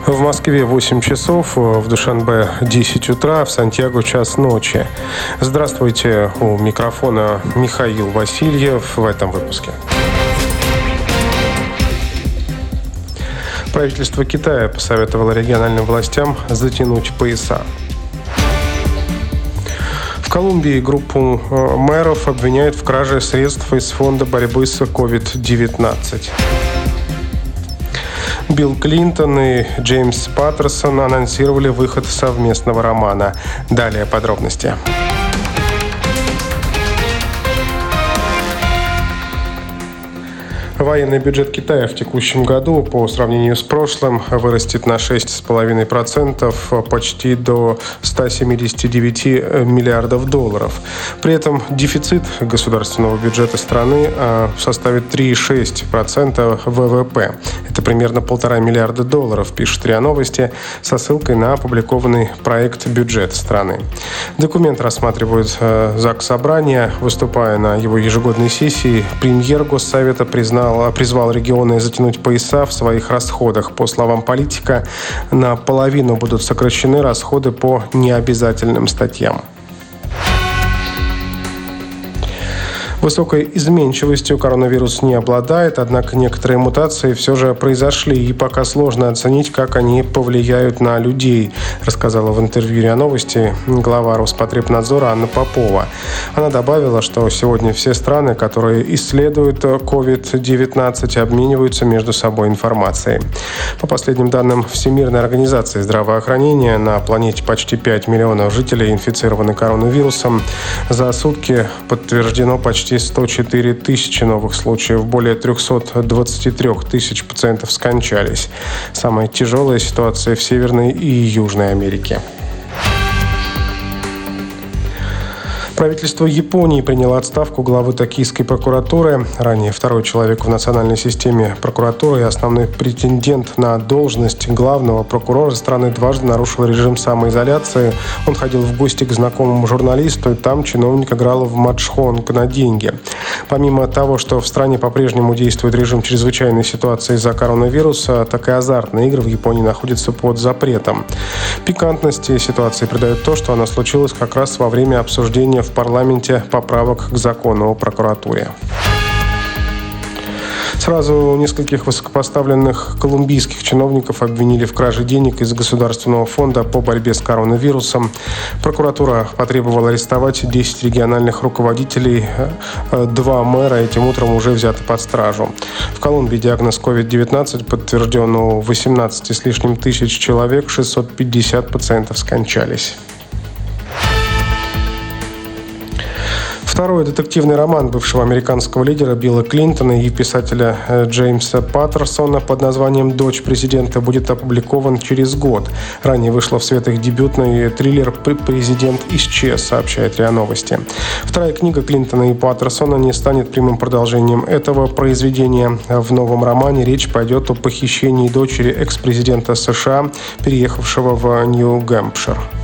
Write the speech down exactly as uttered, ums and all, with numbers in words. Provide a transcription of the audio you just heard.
В Москве восемь часов, в Душанбе десять утра, в Сантьяго час ночи. Здравствуйте, у микрофона Михаил Васильев в этом выпуске. Правительство Китая посоветовало региональным властям затянуть пояса. В Колумбии группу мэров обвиняют в краже средств из фонда борьбы с ковид девятнадцать. Билл Клинтон и Джеймс Паттерсон анонсировали выход совместного романа. Далее подробности. Военный бюджет Китая в текущем году по сравнению с прошлым вырастет на шесть целых пять десятых процента, почти до ста семидесяти девяти миллиардов долларов. При этом дефицит государственного бюджета страны составит три целых шесть десятых процента вэ вэ пэ. Это примерно полтора миллиарда долларов, пишет РИА Новости, со ссылкой на опубликованный проект бюджета страны. Документ рассматривают ЗАГС Собрания. Выступая на его ежегодной сессии, премьер Госсовета признал призвал регионы затянуть пояса в своих расходах. По словам политика, наполовину будут сокращены расходы по необязательным статьям. Высокой изменчивостью коронавирус не обладает, однако некоторые мутации все же произошли, и пока сложно оценить, как они повлияют на людей, рассказала в интервью РИА Новости глава Роспотребнадзора Анна Попова. Она добавила, что сегодня все страны, которые исследуют ковид девятнадцать, обмениваются между собой информацией. По последним данным Всемирной организации здравоохранения, на планете почти пять миллионов жителей инфицированы коронавирусом. За сутки подтверждено почти сто четыре тысячи новых случаев, более триста двадцать три тысячи пациентов скончались. Самая тяжелая ситуация в Северной и Южной Америке. Правительство Японии приняло отставку главы Токийской прокуратуры. Ранее второй человек в национальной системе прокуратуры и основной претендент на должность главного прокурора страны дважды нарушил режим самоизоляции. Он ходил в гости к знакомому журналисту, и там чиновник играл в маджхонг на деньги. Помимо того, что в стране по-прежнему действует режим чрезвычайной ситуации из-за коронавируса, так и азартные игры в Японии находятся под запретом. Пикантности ситуации придает то, что она случилась как раз во время обсуждения в парламенте поправок к закону о прокуратуре. Сразу нескольких высокопоставленных колумбийских чиновников обвинили в краже денег из Государственного фонда по борьбе с коронавирусом. Прокуратура потребовала арестовать десять региональных руководителей. Два мэра этим утром уже взяты под стражу. В Колумбии диагноз ковид девятнадцать подтвержден у восемнадцати с лишним тысяч человек, шестьсот пятьдесят пациентов скончались. Второй детективный роман бывшего американского лидера Билла Клинтона и писателя Джеймса Паттерсона под названием «Дочь президента» будет опубликован через год. Ранее вышла в свет их дебютный триллер «Президент исчез», сообщает РИА Новости. Вторая книга Клинтона и Паттерсона не станет прямым продолжением этого произведения. В новом романе речь пойдет о похищении дочери экс-президента США, переехавшего в Нью-Гэмпшир.